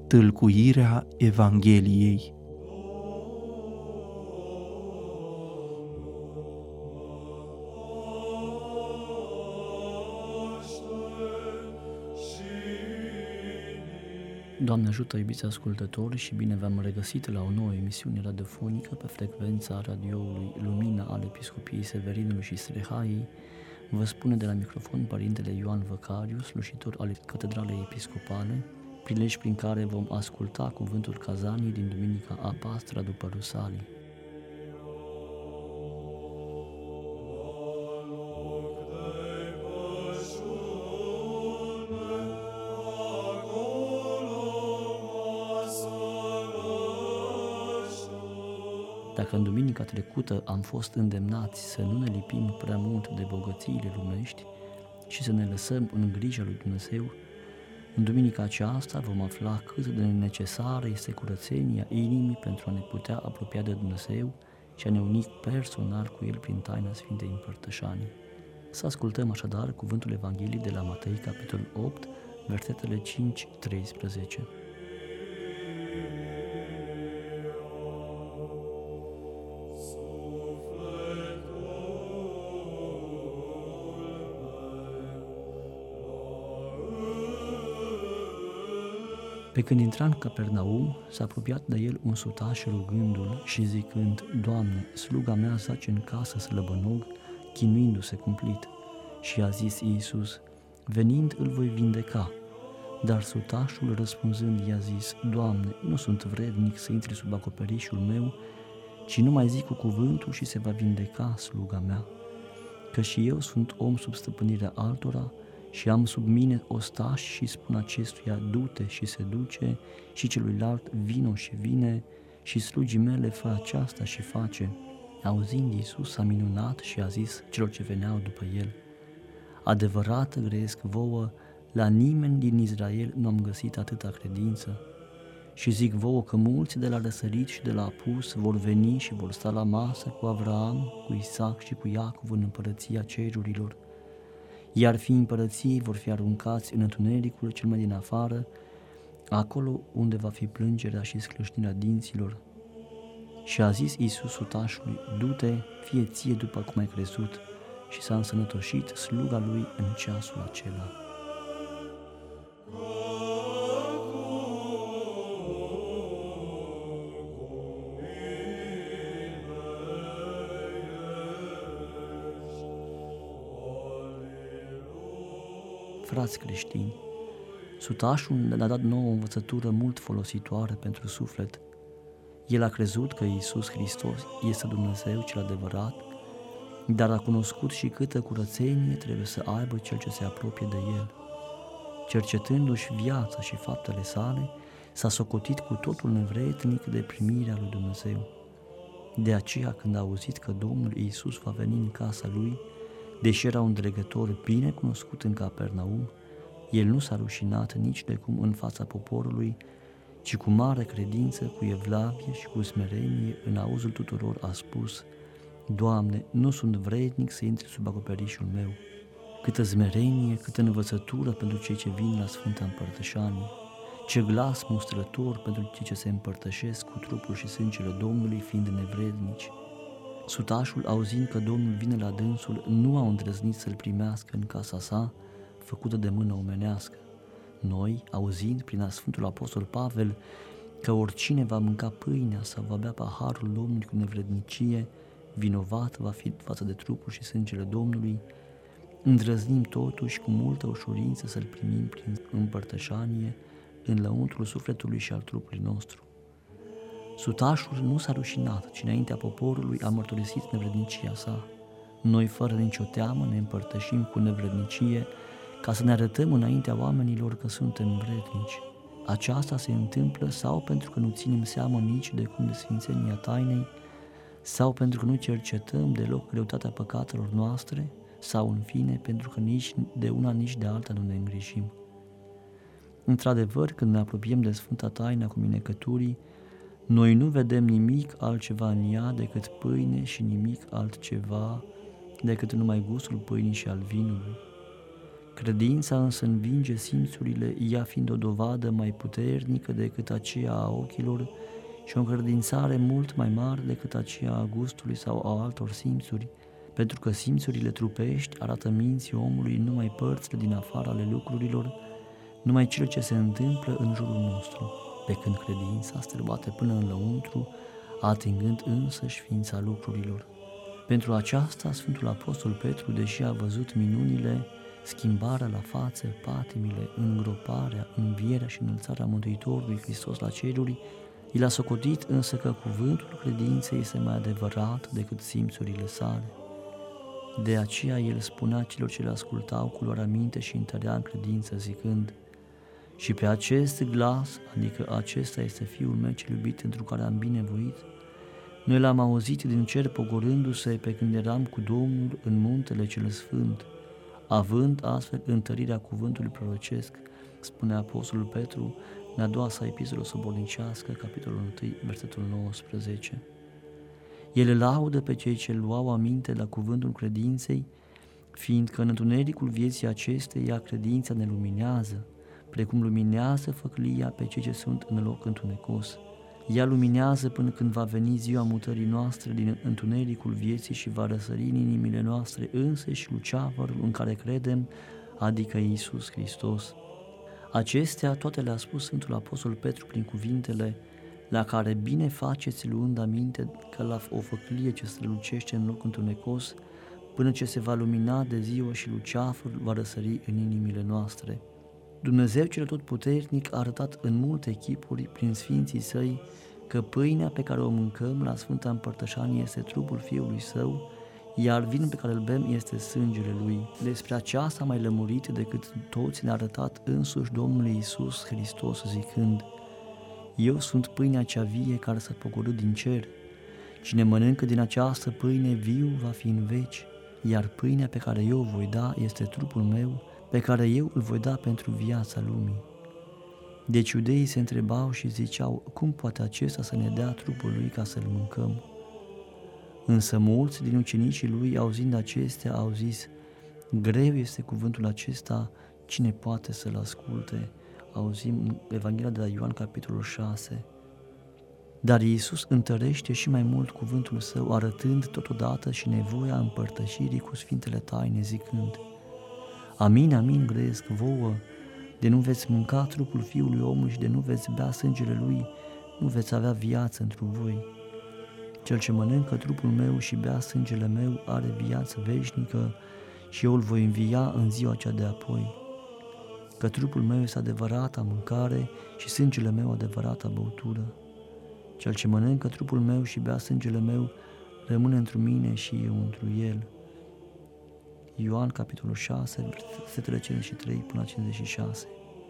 Tâlcuirea Evangheliei. Doamne ajută, iubiți ascultători, și bine v-am regăsit la o nouă emisiune radiofonică pe frecvența radioului Lumina al Episcopiei Severinului și Strehaiei. Vă spune de la microfon Părintele Ioan Văcariu, slujitor al Catedralei Episcopale, prilej prin care vom asculta cuvântul Cazanii din Duminica a Pastra după Rusalii. Dacă în duminica trecută am fost îndemnați să nu ne lipim prea mult de bogățiile lumești și să ne lăsăm în grija lui Dumnezeu, în duminica aceasta vom afla cât de necesară este curățenia inimii pentru a ne putea apropia de Dumnezeu și a ne uni personal cu El prin taina Sfintei Împărtășanii. Să ascultăm așadar cuvântul Evangheliei de la Matei, capitolul 8, versetele 5-13. Pe când intra în Capernaum, s-a apropiat de el un sutaș rugându-l și zicând: Doamne, sluga mea zace în casă slăbănog, chinuindu-se cumplit. Și a zis Iisus: venind îl voi vindeca. Dar sutașul răspunzând i-a zis: Doamne, nu sunt vrednic să intri sub acoperișul meu, ci numai zic cu cuvântul și se va vindeca sluga mea. Că și eu sunt om sub stăpânirea altora și am sub mine ostași și spun acestuia: du-te, și se duce, și celuilalt: vino, și vine, și slugii mele: fă aceasta, și face. Auzind, Iisus s-a minunat și a zis celor ce veneau după el: adevărat grăiesc vouă, la nimeni din Israel nu am găsit atâta credință. Și zic vouă că mulți de la răsărit și de la apus vor veni și vor sta la masă cu Avraam, cu Isaac și cu Iacov în împărăția cerurilor. Iar fiii împărăției vor fi aruncați în întunericul cel mai din afară, acolo unde va fi plângerea și sclâșnirea dinților. Și a zis Iisus sutașului: du-te, fie ție după cum ai crezut, și s-a însănătoșit sluga lui în ceasul acela. Frați creștini, sutașul ne-a dat nouă o învățătură mult folositoare pentru suflet. El a crezut că Iisus Hristos este Dumnezeu cel adevărat, dar a cunoscut și câtă curățenie trebuie să aibă cel ce se apropie de El. Cercetându-și viața și faptele sale, s-a socotit cu totul nevrednic de primirea lui Dumnezeu. De aceea, când a auzit că Domnul Iisus va veni în casa lui, deși era un dregător bine cunoscut în Capernaum, el nu s-a rușinat nici de cum în fața poporului, ci cu mare credință, cu evlavie și cu smerenie, în auzul tuturor a spus: Doamne, nu sunt vrednic să intri sub acoperișul meu. Câtă smerenie, câtă învățătură pentru cei ce vin la Sfânta Împărtășanie, ce glas mustrător pentru cei ce se împărtășesc cu trupul și sângele Domnului, fiind nevrednici. Sutașul, auzind că Domnul vine la dânsul, nu a îndrăznit să-l primească în casa sa, făcută de mână omenească. Noi, auzind prin Sfântul Apostol Pavel că oricine va mânca pâinea sau va bea paharul Domnului cu nevrednicie, vinovat va fi față de trupul și sângele Domnului, îndrăznim totuși cu multă ușurință să-l primim prin împărtășanie în lăuntrul sufletului și al trupului nostru. Sutașul nu s-a rușinat, ci înaintea poporului a mărturisit nevrednicia sa. Noi, fără nicio teamă, ne împărtășim cu nevrednicie, ca să ne arătăm înaintea oamenilor că suntem vrednici. Aceasta se întâmplă sau pentru că nu ținem seamă nici de cum de sfințenia tainei, sau pentru că nu cercetăm deloc greutatea păcatelor noastre, sau, în fine, pentru că nici de una, nici de alta nu ne îngrijim. Într-adevăr, când ne apropiem de Sfânta Taina cu minecăturii, noi nu vedem nimic altceva în ea decât pâine și nimic altceva decât numai gustul pâinii și al vinului. Credința însă învinge simțurile, ea fiind o dovadă mai puternică decât aceea a ochilor și o încredințare mult mai mare decât aceea a gustului sau a altor simțuri, pentru că simțurile trupești arată minții omului numai părțile din afară ale lucrurilor, numai cele ce se întâmplă în jurul nostru, pe când credința străbate până în lăuntru, atingând însăși ființa lucrurilor. Pentru aceasta, Sfântul Apostol Petru, deși a văzut minunile, schimbarea la față, patimile, îngroparea, învierea și înălțarea Mântuitorului Hristos la ceruri, el a socotit însă că cuvântul credinței este mai adevărat decât simțurile sale. De aceea el spunea celor ce le ascultau cu luarea minte și întărea în credință, zicând: și pe acest glas, adică acesta este Fiul meu cel iubit, pentru care am binevoit, noi l-am auzit din cer pogorându-se pe când eram cu Domnul în muntele cel sfânt, având astfel întărirea cuvântului prorocesc, spune Apostolul Petru în a doua sa epistolă sobornicească, capitolul 1, versetul 19. El laudă pe cei ce luau aminte la cuvântul credinței, fiindcă în întunericul vieții acesteia credința ne luminează, precum luminează făclia pe cei ce sunt în loc întunecos. Ea luminează până când va veni ziua mutării noastre din întunericul vieții și va răsări în inimile noastre însăși luceafărul în care credem, adică Iisus Hristos. Acestea toate le-a spus Sfântul Apostol Petru prin cuvintele: la care bine faceți luând aminte că la o făclie ce strălucește în loc întunecos, până ce se va lumina de ziua și luceafărul va răsări în inimile noastre. Dumnezeu cel Atotputernic a arătat în multe chipuri prin Sfinții Săi că pâinea pe care o mâncăm la Sfânta Împărtășanie este trupul Fiului Său, iar vinul pe care îl bem este sângele Lui. Despre aceasta mai lămurit decât toți ne-a arătat însuși Domnul Iisus Hristos, zicând: eu sunt pâinea cea vie care s-a pogorât din cer. Cine mănâncă din această pâine viu va fi în veci, iar pâinea pe care eu o voi da este trupul meu, pe care eu îl voi da pentru viața lumii. Deci iudeii se întrebau și ziceau: cum poate acesta să ne dea trupul lui ca să-l mâncăm? Însă mulți din ucenicii lui, auzind acestea, au zis: greu este cuvântul acesta, cine poate să-l asculte? Auzim în Evanghelia de la Ioan, capitolul 6. Dar Iisus întărește și mai mult cuvântul Său, arătând totodată și nevoia împărtășirii cu Sfintele Taine, zicând: amin, amin grăiesc vouă, de nu veți mânca trupul Fiului Omului și de nu veți bea sângele Lui, nu veți avea viață întru voi. Cel ce mănâncă trupul meu și bea sângele meu are viață veșnică și eu îl voi învia în ziua cea de apoi. Că trupul meu este adevărata mâncare și sângele meu adevărata băutură. Cel ce mănâncă trupul meu și bea sângele meu rămâne întru mine și eu întru el. Ioan, capitolul 6, versetele 53 până la 56.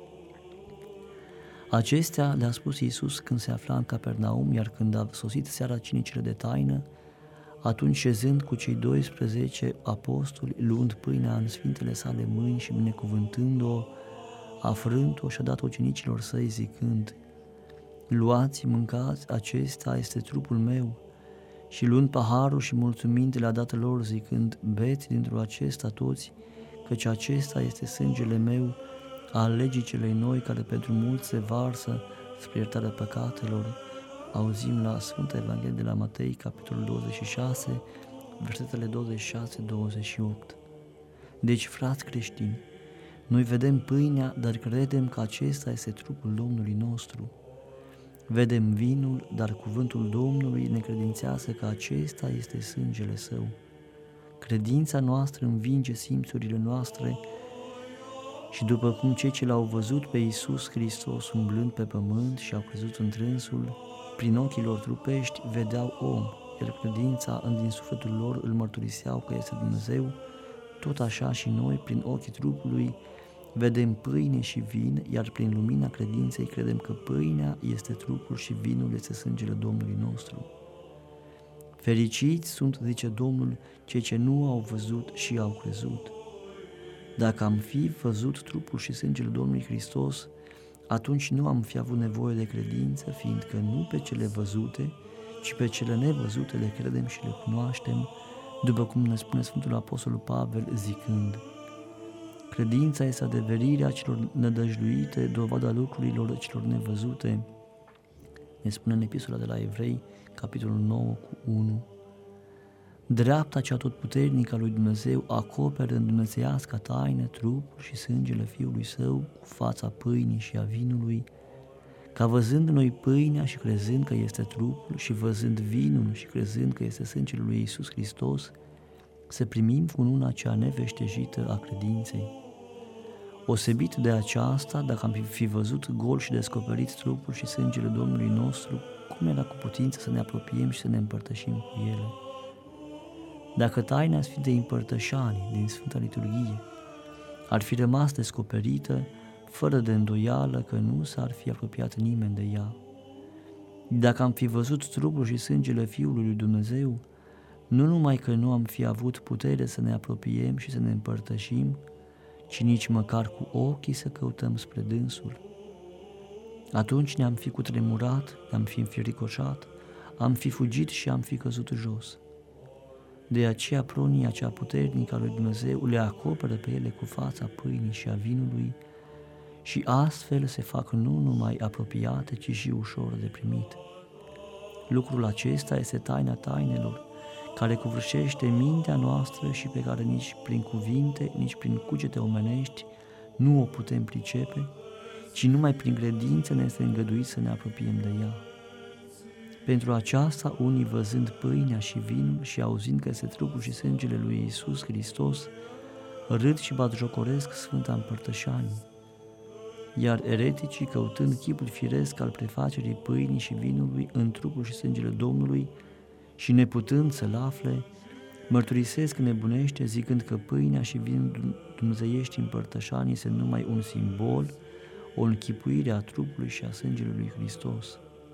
Acestea le-a spus Iisus când se afla în Capernaum, iar când a sosit seara cinicile de taină, atunci șezând cu cei 12 apostoli, luând pâinea în sfintele sale mâini și binecuvântând-o, a frânt-o și a dat ucenicilor săi zicând: luați, mâncați, acesta este trupul meu. Și luând paharul și mulțumind le-a dat lor zicând: beți dintr-o acesta toți, căci acesta este sângele meu, al legii celei noi, care pentru mulți se varsă spre iertarea păcatelor. Auzim la Sfânta Evanghelie de la Matei, capitolul 26, versetele 26-28. Deci, frați creștini, noi vedem pâinea, dar credem că acesta este trupul Domnului nostru. Vedem vinul, dar cuvântul Domnului ne credințează că acesta este sângele Său. Credința noastră învinge simțurile noastre și după cum cei ce l-au văzut pe Iisus Hristos umblând pe pământ și au crezut în Dânsul, prin ochii lor trupești vedeau om, iar credința din sufletul lor îl mărturiseau că este Dumnezeu, tot așa și noi, prin ochii trupului, vedem pâine și vin, iar prin lumina credinței credem că pâinea este trupul și vinul este sângele Domnului nostru. Fericiți sunt, zice Domnul, cei ce nu au văzut și au crezut. Dacă am fi văzut trupul și sângele Domnului Hristos, atunci nu am fi avut nevoie de credință, fiindcă nu pe cele văzute, ci pe cele nevăzute le credem și le cunoaștem, după cum ne spune Sfântul Apostol Pavel zicând: Credința este adeverirea celor nădăjduite, dovada lucrurilor celor nevăzute. Ne spune în epistola de la Evrei, capitolul 9 cu 1. Dreapta cea atotputernică a lui Dumnezeu acoperă în dumnezeiasca taină trupul și sângele Fiului Său cu fața pâinii și a vinului, ca văzând noi pâinea și crezând că este trupul și văzând vinul și crezând că este sângele lui Iisus Hristos, să primim cununa cea neveștejită a credinței. Osebit de aceasta, dacă am fi văzut gol și descoperit trupul și sângele Domnului nostru, cum era cu putință să ne apropiem și să ne împărtășim cu ele? Dacă taina Sfintei Împărtășanii din Sfânta Liturghie ar fi rămas descoperită, fără de îndoială că nu s-ar fi apropiat nimeni de ea. Dacă am fi văzut trupul și sângele Fiului lui Dumnezeu, nu numai că nu am fi avut putere să ne apropiem și să ne împărtășim, ci nici măcar cu ochii să căutăm spre dânsul. Atunci ne-am fi cutremurat, ne-am fi înfricoșat, am fi fugit și am fi căzut jos. De aceea pronia cea puternică a lui Dumnezeu le acoperă pe ele cu fața pâinii și a vinului și astfel se fac nu numai apropiate, ci și ușor de primit. Lucrul acesta este taina tainelor, care covârșește mintea noastră și pe care nici prin cuvinte, nici prin cugete omenești nu o putem pricepe, ci numai prin credință ne este îngăduit să ne apropiem de ea. Pentru aceasta, unii văzând pâinea și vinul și auzind că este trupul și sângele lui Iisus Hristos, râd și batjocoresc Sfânta Împărtășanie, iar ereticii, căutând chipul firesc al prefacerii pâinii și vinului în trupul și sângele Domnului și neputând să-l afle, mărturisesc nebunește zicând că pâinea și vinul dumnezeiești împărtășanii este numai un simbol, o închipuire a trupului și a sângelui lui Hristos.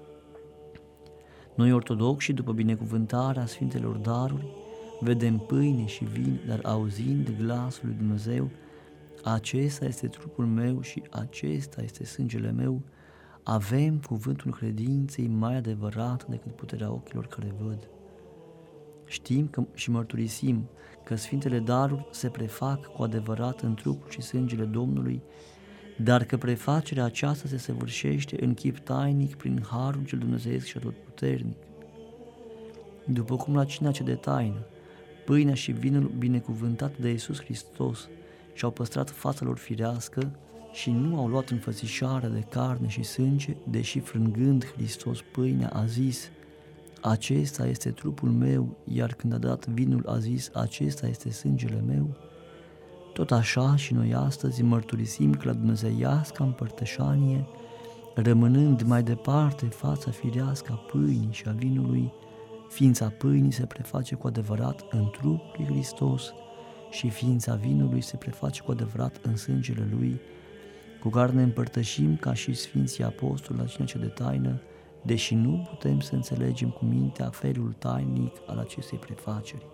Noi ortodoxi, după binecuvântarea Sfintelor daruri, vedem pâine și vin, dar auzind glasul lui Dumnezeu, acesta este trupul meu și acesta este sângele meu, avem cuvântul credinței mai adevărat decât puterea ochilor care văd. Știm și mărturisim că Sfintele daruri se prefac cu adevărat în trupul și sângele Domnului, dar că prefacerea aceasta se săvârșește în chip tainic prin harul cel dumnezeiesc și atotputernic. După cum la cina cea de taină, pâinea și vinul binecuvântat de Iisus Hristos și-au păstrat fața lor firească și nu au luat înfățișarea de carne și sânge, deși frângând Hristos pâinea a zis, acesta este trupul meu, iar când a dat vinul a zis, acesta este sângele meu, tot așa și noi astăzi mărturisim că la dumnezeiasca împărtășanie, rămânând mai departe fața firească a pâinii și a vinului, ființa pâinii se preface cu adevărat în trupul lui Hristos și ființa vinului se preface cu adevărat în sângele lui, cu care ne împărtășim ca și Sfinții Apostoli la cina cea de taină, deși nu putem să înțelegem cu mintea felul tainic al acestei prefaceri.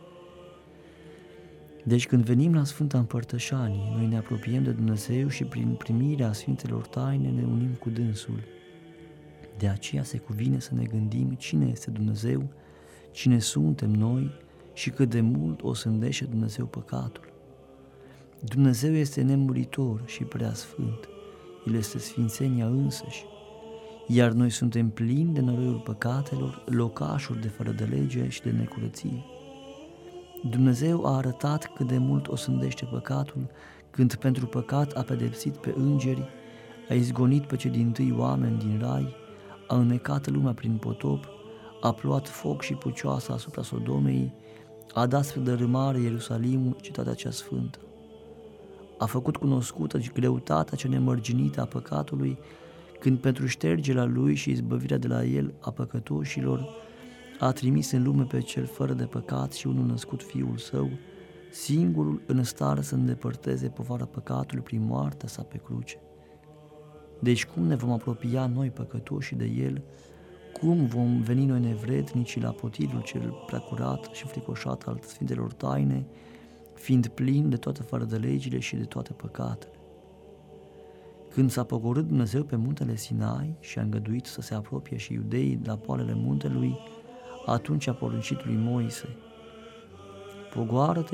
Deci când venim la Sfânta Împărtășanie, noi ne apropiem de Dumnezeu și prin primirea Sfintelor taine ne unim cu dânsul. De aceea se cuvine să ne gândim cine este Dumnezeu, cine suntem noi și cât de mult o sândește Dumnezeu păcatul. Dumnezeu este nemuritor și preasfânt, El este sfințenia însăși, iar noi suntem plini de noroiul păcatelor, locașuri de fără de lege și de necurăție. Dumnezeu a arătat cât de mult o sândește păcatul, când pentru păcat a pedepsit pe îngeri, a izgonit pe cei dintâi oameni din rai, a înnecat lumea prin potop, a plouat foc și pucioasă asupra Sodomei, a dat spre dărâmare Ierusalimul, cetatea cea sfântă. A făcut cunoscută greutatea cea nemărginită a păcatului, când pentru ștergerea lui și izbăvirea de la el a păcătoșilor, a trimis în lume pe cel fără de păcat și unul născut Fiul Său, singurul în stare să îndepărteze povara păcatului prin moartea sa pe cruce. Deci cum ne vom apropia noi păcătoși de El, cum vom veni noi nevrednici la potirul cel preacurat și fricoșat al Sfintelor taine, fiind plini de toate fără de legile și de toate păcatele. Când s-a pogorât Dumnezeu pe muntele Sinai și a îngăduit să se apropie și iudeii de la poalele muntelui, atunci a poruncit lui Moise, pogoară-te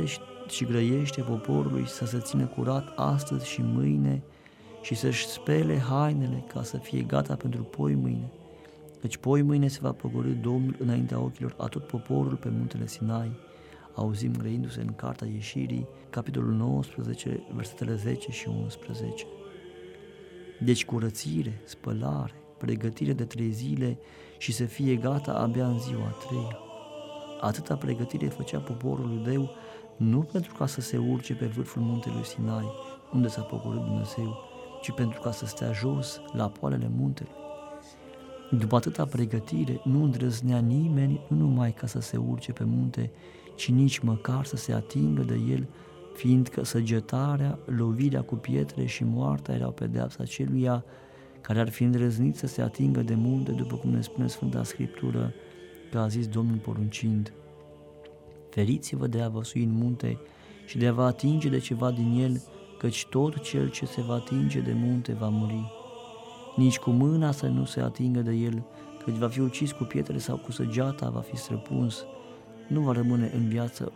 și grăiește poporului să se țină curat astăzi și mâine și să-și spele hainele ca să fie gata pentru poi mâine, căci poi mâine se va pogorî Domnul înaintea ochilor a tot poporul pe muntele Sinai. Auzim grăindu-se în Cartea Ieșirii, capitolul 19, versetele 10 și 11. Deci curățire, spălare, pregătire de 3 zile și să fie gata abia în ziua a 3-a. Atâta pregătire făcea poporul iudeu nu pentru ca să se urce pe vârful muntelui Sinai, unde s-a pogorât Dumnezeu, ci pentru ca să stea jos la poalele muntelui. După atâta pregătire, nu îndrăznea nimeni nu numai ca să se urce pe munte, ci nici măcar să se atingă de el, fiindcă săgetarea, lovirea cu pietre și moartea erau pedeapsa celuia care ar fi îndrăznit să se atingă de munte, după cum ne spune Sfânta Scriptură, că a zis Domnul poruncind: feriți-vă de a vă sui în munte și de a vă atinge de ceva din el, căci tot cel ce se va atinge de munte va muri. Nici cu mâna să nu se atingă de el, căci va fi ucis cu pietre sau cu săgeata va fi străpuns. Nu va rămâne în viață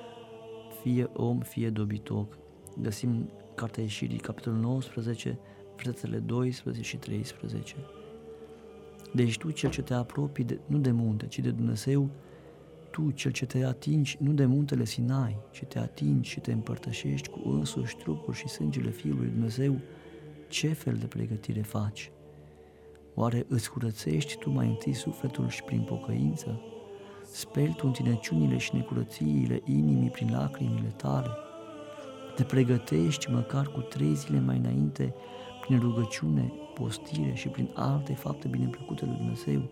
om, fie dobitoc. Găsim Cartea Ieșirii, capitolul 19, versetele 12 și 13. Deci tu, cel ce te apropii nu de munte, ci de Dumnezeu, tu, cel ce te atingi nu de muntele Sinai, ci te atingi și te împărtășești cu însuși trupul și sângele Fiului Dumnezeu, ce fel de pregătire faci? Oare îți curățești tu mai întâi sufletul și prin pocăință? Speli tu întinăciunile și necurățiile inimii prin lacrimile tale? Te pregătești măcar cu 3 zile mai înainte prin rugăciune, postire și prin alte fapte bineplăcute lui Dumnezeu?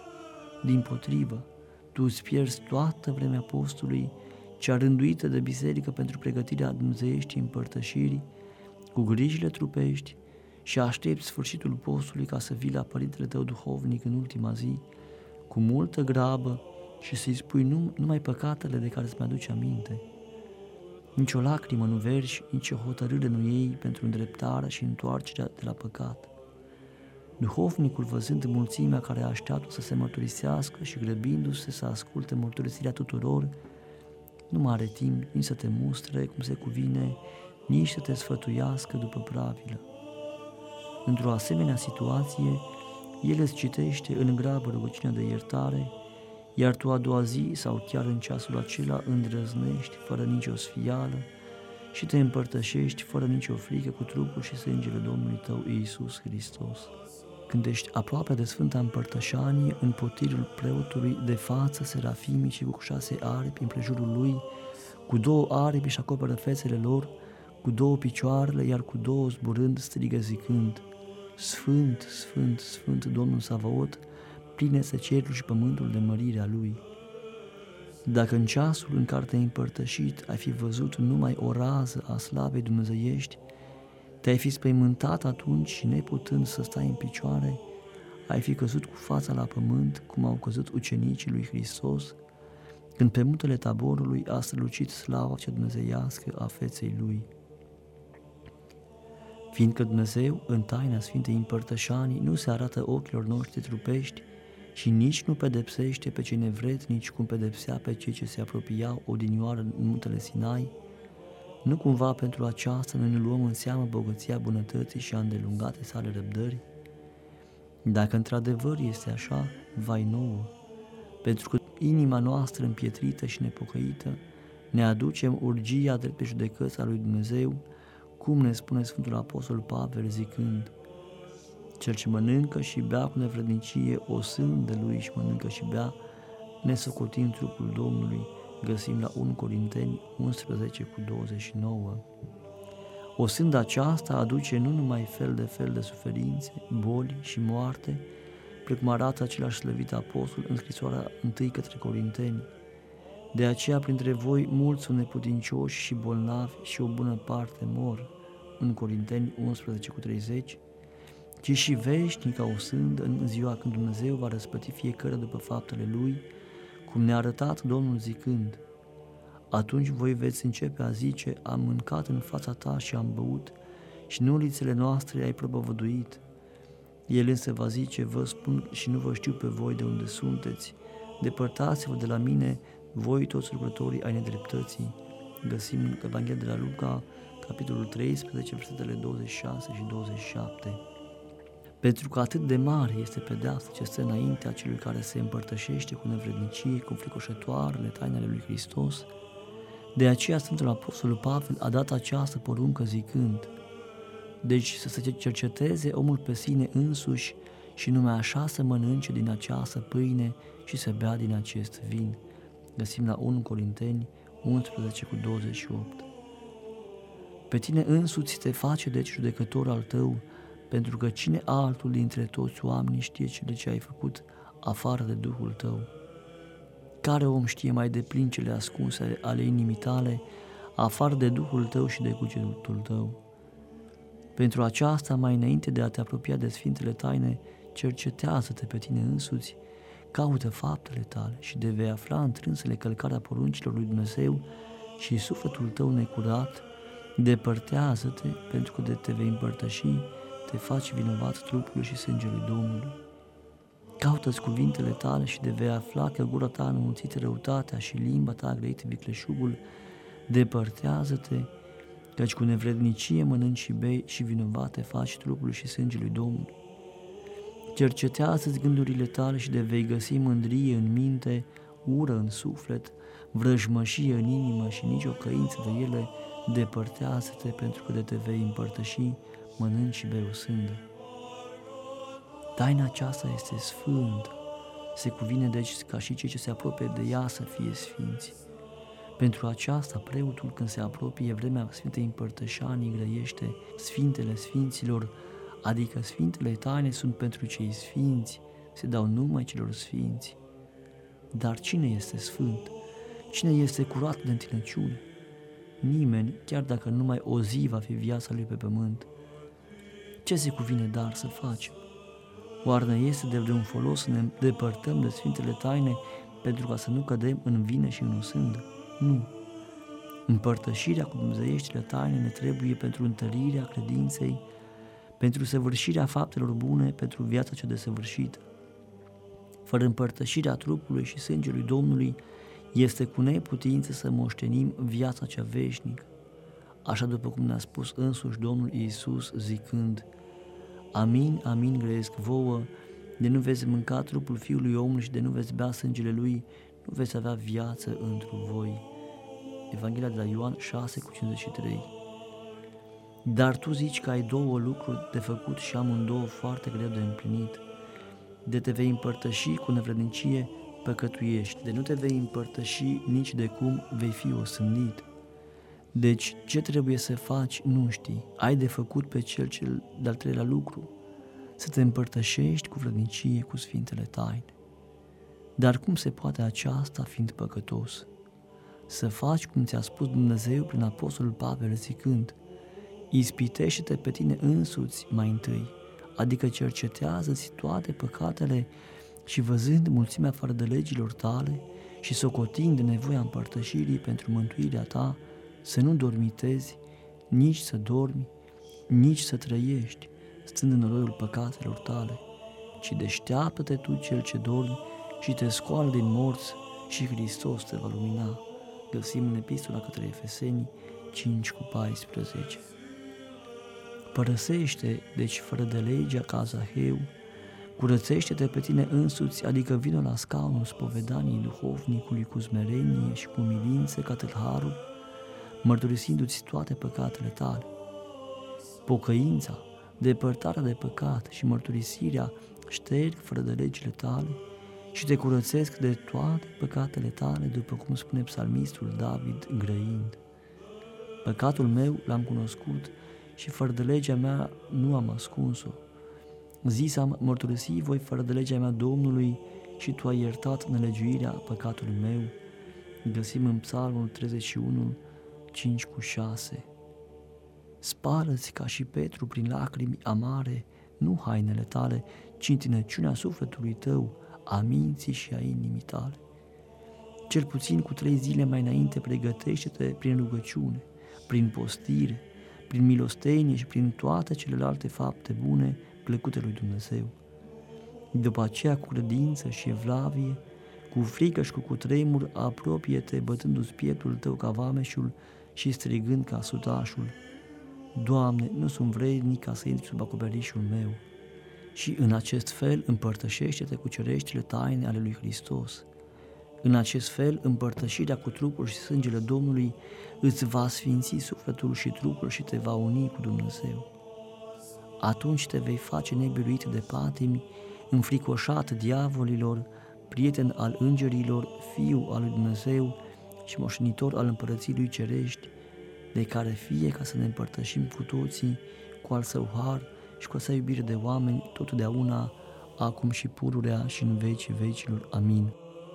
Dimpotrivă, tu îți pierzi toată vremea postului, cea rânduită de biserică pentru pregătirea dumnezeieștii împărtășirii, cu grijile trupești, și aștepți sfârșitul postului ca să vii la Părintele tău duhovnic în ultima zi, cu multă grabă, și să-i spui numai păcatele de care îți mai aduce aminte. Nici o lacrimă nu vergi, nici o hotărâre nu iei pentru îndreptarea și întoarcerea de la păcat. Duhovnicul, văzând mulțimea care așteaptă să se mărturisească și grăbindu-se să asculte mărturisirea tuturor, nu mai are timp nici să te mustre cum se cuvine, nici să te sfătuiască după pravilă. Într-o asemenea situație, el îți citește în grabă rugăciunea de iertare, iar tu a doua zi sau chiar în ceasul acela îndrăznești fără nicio sfială și te împărtășești fără nicio frică cu trupul și sângele Domnului tău Iisus Hristos. Când ești aproape de Sfânta Împărtășanie, în potirul preotului, de față serafimii și cu 6 aripi împrejurul lui, cu 2 aripi își acoperă fețele lor, cu 2 picioarele, iar cu 2 zburând strigă zicând: Sfânt, Sfânt, Sfânt, Domnul Savaot, pline să cerul și pământul de mărirea Lui. Dacă în ceasul în care te-ai împărtășit ai fi văzut numai o rază a slavei dumnezeiești, te-ai fi spăimântat atunci și neputând să stai în picioare, ai fi căzut cu fața la pământ, cum au căzut ucenicii lui Hristos, când pe muntele Taborului a strălucit slava cea dumnezeiască a feței Lui. Fiindcă Dumnezeu, în taina Sfintei Împărtășanii, nu se arată ochilor noștri trupești și nici nu pedepsește pe cei nevrednici cum pedepsea pe cei ce se apropiau odinioară în muntele Sinai, nu cumva pentru aceasta noi ne luăm în seamă bogăția bunătății și a îndelungate sale răbdări? Dacă într-adevăr este așa, vai nouă, pentru că inima noastră împietrită și nepocăită ne aducem urgia drept pe judecăța lui Dumnezeu, cum ne spune Sfântul Apostol Pavel zicând: cel ce mănâncă și bea cu nevrednicie o sândă lui și mănâncă și bea, nesocotind trupul Domnului, găsim la 1 Corinteni 11 cu 29. O sândă aceasta aduce nu numai fel de suferințe, boli și moarte, precum arată același slăvit apostol în scrisoarea 1 către Corinteni. De aceea printre voi mulți sunt neputincioși și bolnavi și o bună parte mor, în Corinteni 11 cu 30, ci și veșnica o sândă în ziua când Dumnezeu va răsplăti fiecare după faptele Lui, cum ne-a arătat Domnul zicând: atunci voi veți începe a zice: am mâncat în fața ta și am băut și în ulițele noastre ai propovăduit. El însă va zice: vă spun și nu vă știu pe voi de unde sunteți, depărtați-vă de la mine, voi toți lucrătorii ai nedreptății, Găsim în Evanghelia de la Luca, capitolul 13, versetele 26 și 27. Pentru că atât de mare este pedeapsa ce stă înaintea celui care se împărtășește cu nevrednicie, cu fricoșătoarele tainele lui Hristos, de aceea Sfântul Apostol Pavel a dat această poruncă zicând: deci să se cerceteze omul pe sine însuși și numai așa să mănânce din această pâine și să bea din acest vin. Găsim la 1 Corinteni 11 cu 28. Pe tine însuți te face deci judecător al tău, pentru că cine altul dintre toți oamenii știe cele ce ai făcut afară de Duhul tău? Care om știe mai deplin cele ascunse ale inimii tale, afară de Duhul tău și de cugetul tău? Pentru aceasta, mai înainte de a te apropia de Sfintele Taine, cercetează-te pe tine însuți, caută faptele tale și de vei afla întrânsele călcarea poruncilor lui Dumnezeu și sufletul tău necurat, depărtează-te, pentru că de te vei împărtăși, te faci vinovat trupului și sângelui Domnului. Caută-ți cuvintele tale și de vei afla că gura ta înmulțită răutatea și limba ta grăită vicleșugul, depărtează-te, căci cu nevrednicie mănânci și bei și vinovat te faci trupului și sângelui Domnului. Cercetează-ți gândurile tale și de vei găsi mândrie în minte, ură în suflet, vrăjmășie în inimă și nicio căință de ele, depărtează-te, pentru că de te vei împărtăși, mănânci și bei o sândă. Taina aceasta este sfântă, se cuvine deci ca și cei ce se apropie de ea să fie sfinți. Pentru aceasta, preotul, când se apropie vremea Sfintei Împărtășanii, grăiește Sfintele Sfinților, adică Sfintele Taine sunt pentru cei sfinți, se dau numai celor sfinți. Dar cine este sfânt? Cine este curat de întinăciune? Nimeni, chiar dacă numai o zi va fi viața lui pe pământ. Ce se cuvine dar să facem? Oare ne este de vreun folos să ne depărtăm de Sfintele Taine pentru ca să nu cădem în vină și în osândă? Nu. Împărtășirea cu dumnezeieștile taine ne trebuie pentru întărirea credinței, pentru săvârșirea faptelor bune, pentru viața cea desăvârșită. Fără împărtășirea trupului și sângelui Domnului, este cu neputință să moștenim viața cea veșnică, așa după cum ne-a spus însuși Domnul Iisus zicând: Amin, amin grăiesc vouă, de nu veți mânca trupul Fiului Omului și de nu veți bea sângele Lui, nu veți avea viață întru voi. Evanghelia de la Ioan 6 cu 53. Dar tu zici că ai două lucruri de făcut și amândouă foarte greu de împlinit. De te vei împărtăși cu nevrednicie, păcătuiești, de nu te vei împărtăși nici de cum, vei fi osândit. Deci ce trebuie să faci nu știi, ai de făcut pe cel de-al treilea lucru, să te împărtășești cu vrednicie cu Sfintele Taine. Dar cum se poate aceasta fiind păcătos? Să faci cum ți-a spus Dumnezeu prin Apostolul Pavel zicând: ispitește-te pe tine însuți mai întâi, adică cercetează-ți toate păcatele și văzând mulțimea fără de legilor tale și socotind nevoia împărtășirii pentru mântuirea ta, să nu dormitezi, nici să dormi, nici să trăiești, stând în noroiul păcatelor tale, ci deșteaptă-te tu cel ce dormi și te scoală din morți și Hristos te va lumina. Găsim în Epistola către Efeseni 5 cu 14. Părăsește, deci, fără de legea ca Zaheu, curățește-te pe tine însuți, adică vină la scaunul spovedaniei duhovnicului cu smerenie și cu umilință ca tâlharul, mărturisindu-ți toate păcatele tale. Pocăința, depărtarea de păcat și mărturisirea șterg fără de legile tale și te curățesc de toate păcatele tale, după cum spune psalmistul David grăind: păcatul meu l-am cunoscut și fără de legea mea nu am ascuns-o. Zis am mărturisit voi fără de legea mea Domnului și tu ai iertat nelegiuirea păcatului meu. Găsim în Psalmul 31, 5 cu 6. Spală-ți ca și Petru prin lacrimi amare, nu hainele tale, ci întinăciunea sufletului tău, a minții și a inimii tale. Cel puțin cu 3 zile mai înainte pregătește-te prin rugăciune, prin postire, prin milostenie și prin toate celelalte fapte bune plăcute lui Dumnezeu. După aceea, cu credință și evlavie, Cu frică și cu cutremur apropie-te, bătându-ți pieptul tău ca vameșul și strigând ca sutașul: Doamne, nu sunt vrednic ca să intri sub acoperișul meu. Și în acest fel împărtășește-te cu cereștile taine ale lui Hristos. În acest fel, împărtășirea cu trupul și sângele Domnului îți va sfinți sufletul și trupul și te va uni cu Dumnezeu. Atunci te vei face nebiruit de patimi, înfricoșat diavolilor, prieten al îngerilor, fiu al lui Dumnezeu și moștenitor al împărăției lui cerești, de care fie ca să ne împărtășim cu toții cu al său har și cu a sa iubire de oameni totdeauna, acum și pururea și în vecii vecilor. Amin.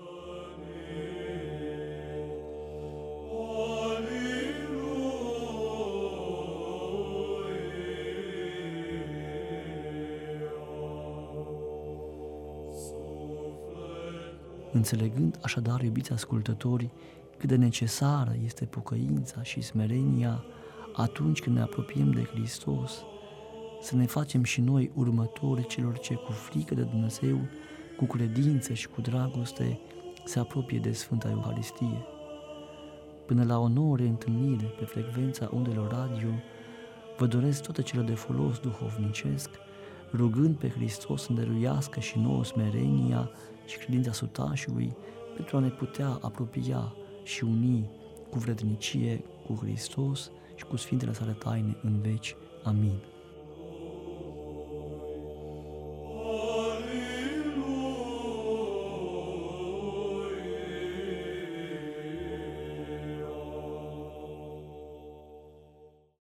Înțelegând așadar, iubiți ascultători, cât de necesară este pocăința și smerenia atunci când ne apropiem de Hristos, să ne facem și noi următori celor ce cu frică de Dumnezeu, cu credință și cu dragoste se apropie de Sfânta Euharistie. Până la o nouă reîntâlnire pe frecvența undelor radio, vă doresc toate cele de folos duhovnicesc, rugând pe Hristos să ne dăruiască și nouă smerenia și credința sutașului pentru a ne putea apropia și uni cu vrednicie cu Hristos și cu Sfintele sale taine în veci. Amin.